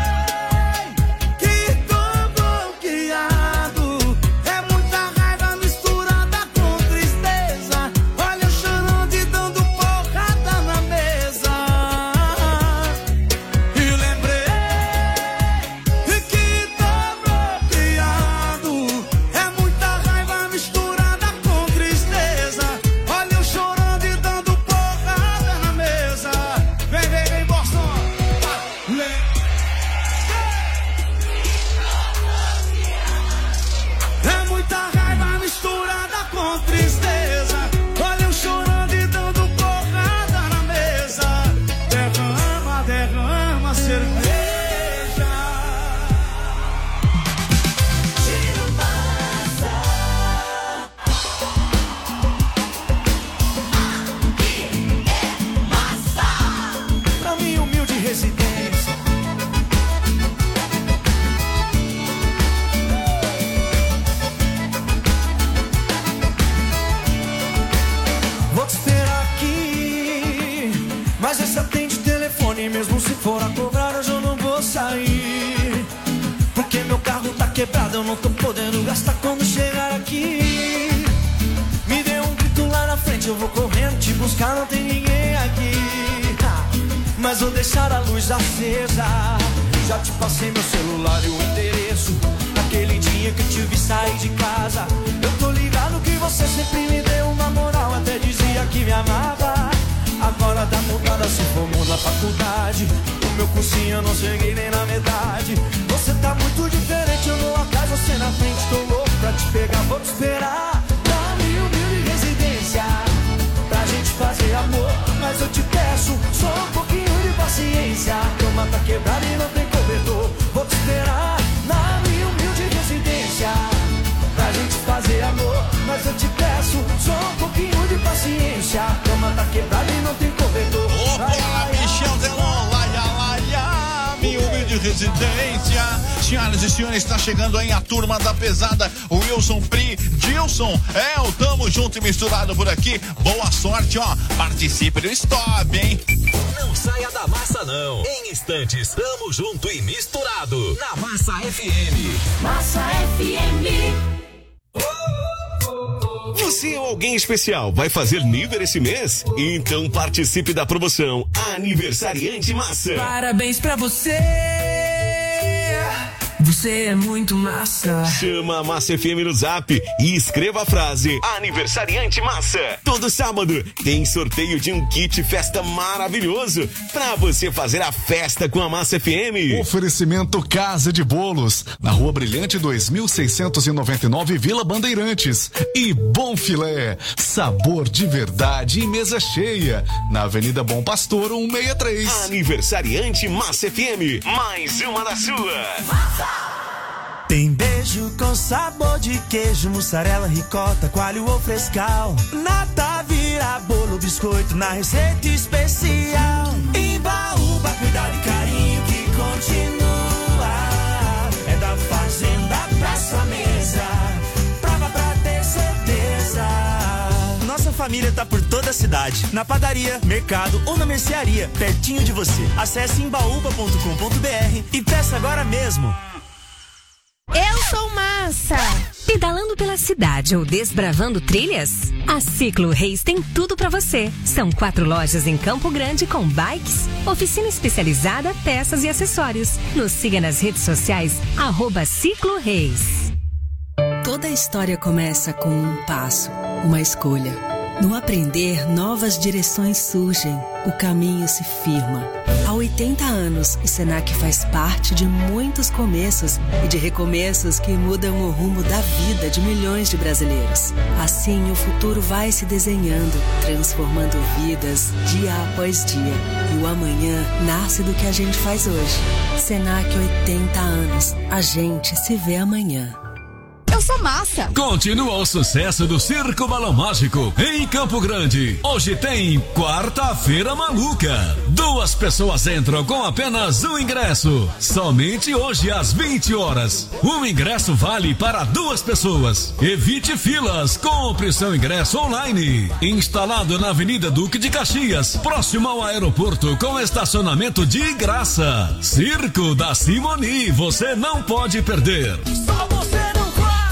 [SPEAKER 22] que tô bloqueado. É muita raiva misturada com tristeza. Olha eu chorando e dando porrada na mesa. E lembrei que tô bloqueado. É muita raiva misturada com tristeza. Olha eu chorando e dando porrada na mesa. Vem, vem, vem, Boston. É muita raiva misturada com tristeza. Olha eu chorando e dando porrada na mesa. Derrama, derrama cerveja.
[SPEAKER 3] Pra mim, humilde residência. Vou te esperar aqui, mas esse atende telefone. Mesmo se for a cobrar, hoje eu não vou sair. Porque meu carro tá quebrado, eu não tô podendo gastar quando chegar aqui. Me dê um grito lá na frente, eu vou correndo te buscar, não tem ninguém aqui. Ah, mas vou deixar a luz acesa. Já te passei meu celular e o endereço. Naquele dia que eu te vi sair de casa, eu tô ligado que você sempre me deu uma moral. Até dizia que me amava. Agora dá mudada, se formou na faculdade. O meu cursinho eu não cheguei nem na metade. Você tá muito diferente, eu vou atrás, você na frente. Tô louco pra te pegar, vou te esperar. Dá-me humilde residência pra gente fazer amor, mas eu te peço só um pouquinho de paciência. A cama tá quebrada e não tem cobertor. Vou te esperar na minha humilde residência pra gente fazer amor, mas eu te peço só um pouquinho de paciência. A cama tá quebrada e não tem cobertor.
[SPEAKER 1] Opa, Michel Telon, laia, laia, minha humilde residência. Senhoras e senhores, está chegando aí a turma da pesada. O Wilson Pri, Dilson, é o Tamo Junto e Misturado por aqui. Boa sorte, ó. Participe do Stop, hein?
[SPEAKER 7] Não saia da massa, não. Em instantes, Tamo Junto e Misturado na Massa F M.
[SPEAKER 2] Massa F M.
[SPEAKER 7] Você ou alguém especial vai fazer nível esse mês? Então participe da promoção Aniversariante Massa.
[SPEAKER 8] Parabéns pra você. Você é muito massa.
[SPEAKER 7] Chama a Massa F M no Zap e escreva a frase Aniversariante Massa. Todo sábado tem sorteio de um kit festa maravilhoso pra você fazer a festa com a Massa F M.
[SPEAKER 9] Oferecimento Casa de Bolos, na Rua Brilhante dois mil seiscentos e noventa e nove, Vila Bandeirantes. E Bom Filé, sabor de verdade e mesa cheia, na Avenida Bom Pastor cento e sessenta e três.
[SPEAKER 7] Aniversariante Massa F M, mais uma da sua.
[SPEAKER 3] Tem beijo com sabor de queijo, mussarela, ricota, coalho ou frescal. Nata vira bolo, biscoito na receita especial. Embaúba, cuidado e carinho que continua. É da fazenda pra sua mesa, prova pra ter certeza. Nossa família tá por toda a cidade, na padaria, mercado ou na mercearia, pertinho de você. Acesse embaúba ponto com ponto b r e peça agora mesmo.
[SPEAKER 11] Eu sou massa.
[SPEAKER 20] Pedalando pela cidade ou desbravando trilhas? A Ciclo Reis tem tudo pra você. São quatro lojas em Campo Grande com bikes, oficina especializada, peças e acessórios. Nos siga nas redes sociais, arroba Ciclo Reis.
[SPEAKER 10] Toda história começa com um passo, uma escolha. No aprender, novas direções surgem, o caminho se firma. Há oitenta anos, o Senac faz parte de muitos começos e de recomeços que mudam o rumo da vida de milhões de brasileiros. Assim, o futuro vai se desenhando, transformando vidas dia após dia. E o amanhã nasce do que a gente faz hoje. Senac, oitenta anos. A gente se vê amanhã.
[SPEAKER 11] Eu sou massa.
[SPEAKER 5] Continua o sucesso do Circo Balão Mágico em Campo Grande. Hoje tem quarta-feira maluca. Duas pessoas entram com apenas um ingresso. Somente hoje às vinte horas. Um ingresso vale para duas pessoas. Evite filas. Compre seu ingresso online. Instalado na Avenida Duque de Caxias, próximo ao aeroporto, com estacionamento de graça. Circo da Simoni. Você não pode perder.
[SPEAKER 3] Só você não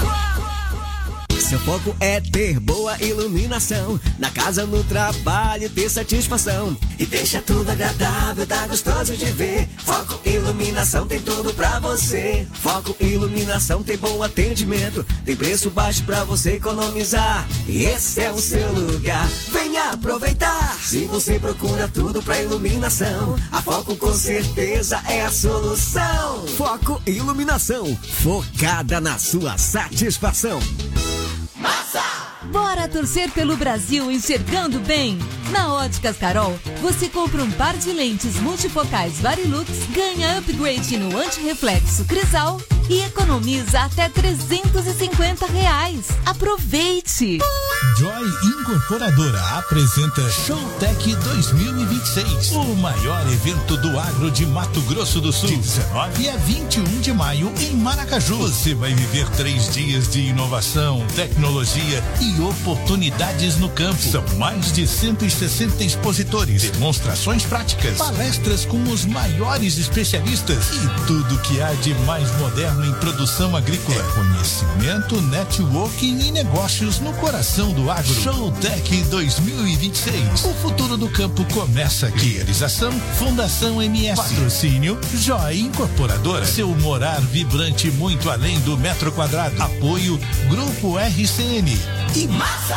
[SPEAKER 23] Seu foco é ter boa iluminação, na casa, no trabalho, ter satisfação. E deixa tudo agradável, tá gostoso de ver. Foco Iluminação tem tudo pra você. Foco Iluminação tem bom atendimento, tem preço baixo pra você economizar. E esse é o seu lugar, venha aproveitar. Se você procura tudo pra iluminação, a Foco com certeza é a solução. Foco Iluminação, focada na sua satisfação.
[SPEAKER 24] Massa! Bora torcer pelo Brasil enxergando bem! Na Óticas Carol, você compra um par de lentes multifocais Varilux, ganha upgrade no antirreflexo Crisal e economiza até trezentos e cinquenta reais. Aproveite!
[SPEAKER 19] Joy Incorporadora apresenta Showtech dois mil e vinte e seis, o maior evento do agro de Mato Grosso do Sul, de dezenove a vinte e um de maio em Maracaju. Você vai viver três dias de inovação, tecnologia e oportunidades no campo. São mais de cento e sessenta expositores, demonstrações práticas, palestras com os maiores especialistas e tudo que há de mais moderno em produção agrícola. É conhecimento, networking e negócios no coração do agro. Showtech dois mil e vinte e seis. O futuro do campo começa aqui. Realização Fundação M S. Patrocínio Joy Incorporadora. Seu morar vibrante muito além do metro quadrado. Apoio Grupo R C N. E
[SPEAKER 2] Massa!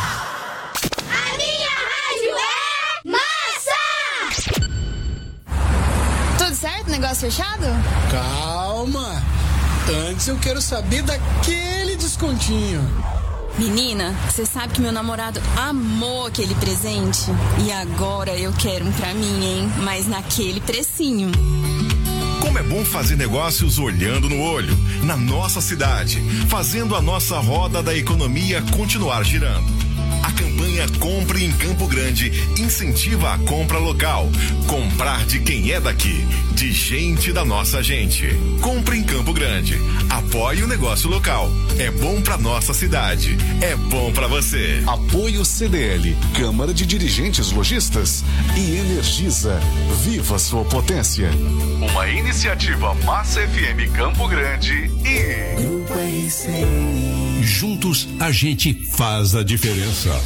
[SPEAKER 2] A minha rádio é Massa!
[SPEAKER 11] Tudo certo, né? negócio fechado?
[SPEAKER 6] Calma. Antes eu quero saber daquele descontinho.
[SPEAKER 12] Menina, você sabe que meu namorado amou aquele presente? E agora eu quero um pra mim, hein? Mas naquele precinho.
[SPEAKER 13] Como é bom fazer negócios olhando no olho, na nossa cidade, fazendo a nossa roda da economia continuar girando. A campanha Compre em Campo Grande incentiva a compra local. Comprar de quem é daqui, de gente da nossa gente. Compre em Campo Grande. Apoie o negócio local. É bom pra nossa cidade. É bom pra você.
[SPEAKER 9] Apoio C D L, Câmara de Dirigentes Lojistas e Energisa. Viva sua potência.
[SPEAKER 13] Uma iniciativa Massa F M Campo Grande e
[SPEAKER 23] Grupo R C N.
[SPEAKER 16] Juntos a gente faz a diferença.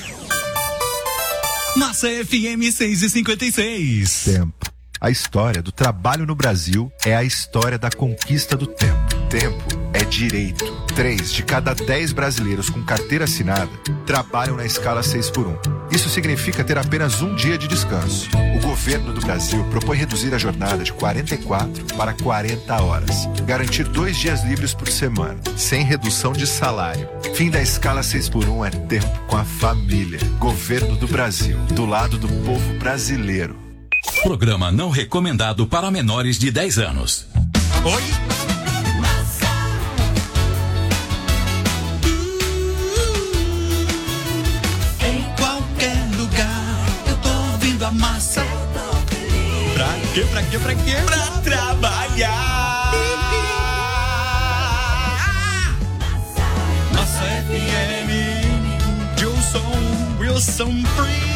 [SPEAKER 25] Massa F M seis e cinquenta e seis.
[SPEAKER 26] Tempo. A história do trabalho no Brasil é a história da conquista do tempo. Tempo é direito. Três de cada dez brasileiros com carteira assinada trabalham na escala seis por um. Isso significa ter apenas um dia de descanso. O governo do Brasil propõe reduzir a jornada de quarenta e quatro para quarenta horas. Garantir dois dias livres por semana, sem redução de salário. Fim da escala seis por um é tempo com a família. Governo do Brasil, do lado do povo brasileiro.
[SPEAKER 5] Programa não recomendado para menores de dez anos.
[SPEAKER 21] Oi? Em qualquer lugar eu tô ouvindo a massa. Pra quê, pra quê, pra quê? Pra trabalhar. Massa F M, Gilson, Wilson Free.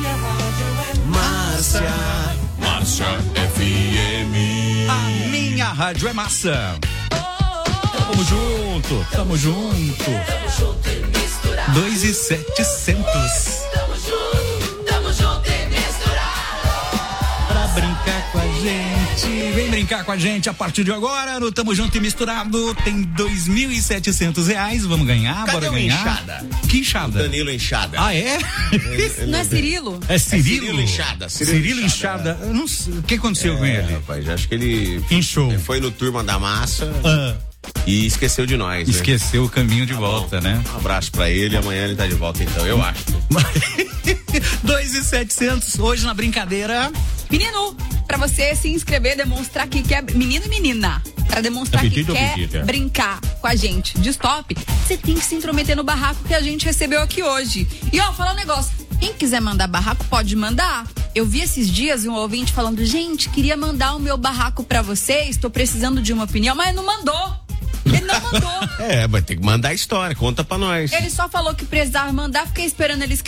[SPEAKER 21] Massa.
[SPEAKER 16] Massa F M.
[SPEAKER 21] A minha rádio é massa. Tamo junto, tamo junto.
[SPEAKER 2] Tamo junto e misturado.
[SPEAKER 21] Dois e setecentos.
[SPEAKER 2] Tamo junto, tamo junto e misturado.
[SPEAKER 21] Pra brincar com a gente. Vem brincar com a gente a partir de agora no Tamo Junto e Misturado. Tem dois mil e setecentos reais. Vamos ganhar,
[SPEAKER 27] Cadê
[SPEAKER 21] bora
[SPEAKER 27] o
[SPEAKER 21] ganhar.
[SPEAKER 27] Enxada?
[SPEAKER 21] Que enxada?
[SPEAKER 27] Danilo Enxada.
[SPEAKER 21] Ah, é?
[SPEAKER 12] Não é Cirilo?
[SPEAKER 21] É Cirilo?
[SPEAKER 27] É Cirilo Enxada.
[SPEAKER 21] Cirilo Enxada. Eu não sei. O que aconteceu
[SPEAKER 27] é,
[SPEAKER 21] com ele?
[SPEAKER 27] Rapaz, acho que ele
[SPEAKER 21] inchou.
[SPEAKER 27] Foi no Turma da Massa
[SPEAKER 21] ah.
[SPEAKER 27] e esqueceu de nós.
[SPEAKER 21] Esqueceu
[SPEAKER 27] né?
[SPEAKER 21] o caminho de
[SPEAKER 27] tá
[SPEAKER 21] volta,
[SPEAKER 27] bom.
[SPEAKER 21] né?
[SPEAKER 27] Um abraço pra ele. Amanhã ele tá de volta, então, eu acho.
[SPEAKER 21] dois e setecentos hoje na brincadeira.
[SPEAKER 28] Menino, pra você se inscrever, demonstrar que quer. Menino e menina. Pra demonstrar que quer
[SPEAKER 21] petita.
[SPEAKER 28] brincar com a gente de stop, você tem que se intrometer no barraco que a gente recebeu aqui hoje. E ó, falar um negócio. Quem quiser mandar barraco, pode mandar. Eu vi esses dias um ouvinte falando: gente, queria mandar o meu barraco pra vocês, tô precisando de uma opinião, mas não mandou. Ele não mandou.
[SPEAKER 27] É, vai ter que mandar a história, conta pra nós.
[SPEAKER 28] Ele só falou que precisava mandar, fiquei esperando ele